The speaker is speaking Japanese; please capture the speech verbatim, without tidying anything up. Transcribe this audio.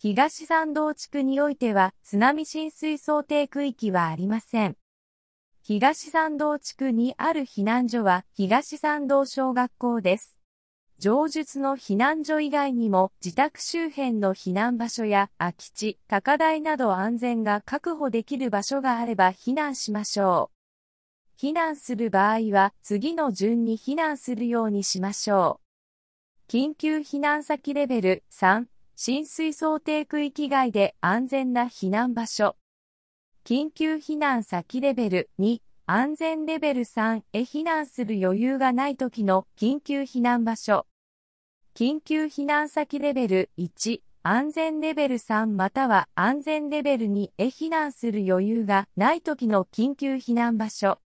東参道地区においては津波浸水想定区域はありません。東参道地区にある避難所は東参道小学校です。上述の避難所以外にも自宅周辺の避難場所や空き地、高台など安全が確保できる場所があれば避難しましょう。避難する場合は次の順に避難するようにしましょう。緊急避難先レベルさん、浸水想定区域外で安全な避難場所。緊急避難先レベルに、安全レベルさんへ避難する余裕がないときの緊急避難場所。緊急避難先レベルいち、安全レベルさんまたは安全レベルにへ避難する余裕がないときの緊急避難場所。